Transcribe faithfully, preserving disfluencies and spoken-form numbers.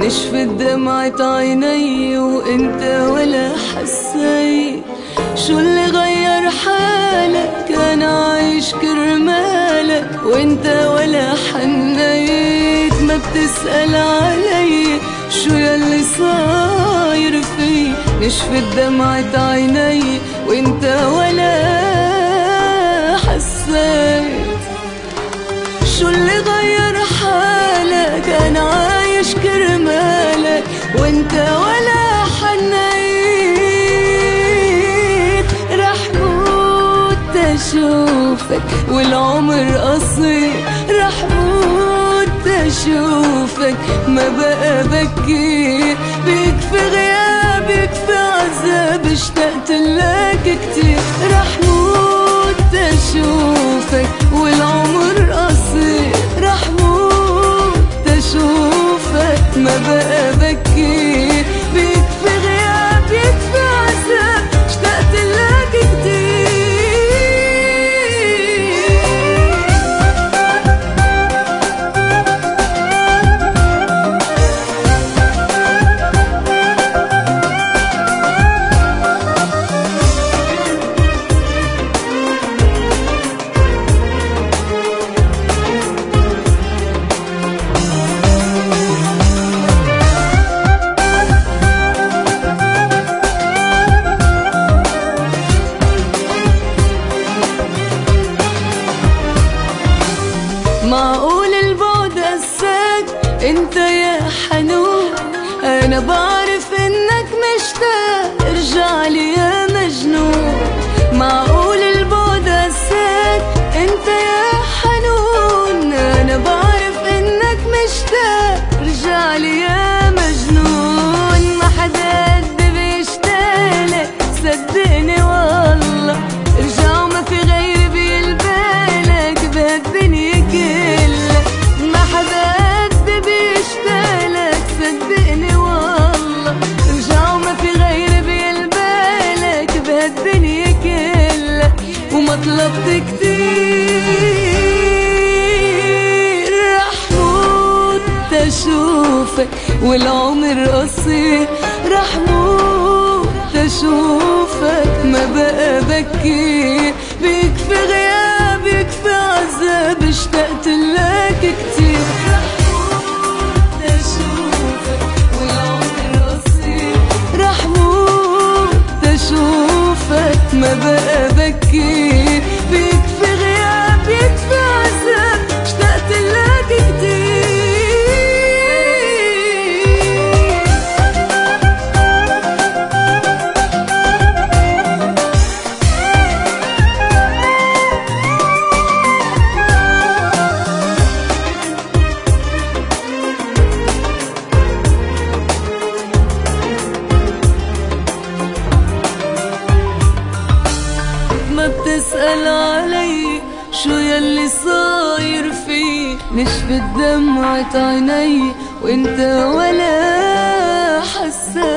نشفت دمعة عيني وانت ولا حسيت. شو اللي غير حالك؟ انا عايش كرمالك وانت ولا حنيت. ما بتسأل علي شو يلي صاير في. نشفت دمعة عيني وانت ولا حسيت. شو اللي غير حالك؟ انا عايش كرمالك وانت ولا حنيت. رح موت تشوفك والعمر قصير، رح موت تشوفك ما بقى بكي. بيكفي غياب يكفي عذاب اشتقت لك كتير. رح موت تشوفك والعمر قصير، رح موت تشوفك ما بقى بكي. بيكفي غياب يكفي عذاب اشتقت لك كتير. معقول البعد قساك انت يا حنون؟ انا بعرف انك مشتاق، ارجع لي يا مجنون. معقول البعد قساك انت يا حنون؟ انا بعرف انك مشتاق، ارجع لي يا مجنون. ما حدا قد بيشتاقلك صدقني والله، ارجع وما في غيري بيلبالك بهالدنيا كلها. ما حدا قد بيشتاقلك صدقني والله، ارجع وما في غيري بيلبالك بهالدنيا كلها. وما طلبت كتير، رح موت تشوفك والعمر قصير، رح موت تشوفك ما بقى بكي. بيكفي غياب يكفي عذاب اشتقت لك كتير. رح موت تشوفك والعمر قصير، رح موت تشوفك ما بقى بكي. بيكفي غياب يكفي عذاب اشتقت لك كتير. ما بتسأل علي شو يلي صاير في. نشفت دمعة عيني وانت ولا حسيت.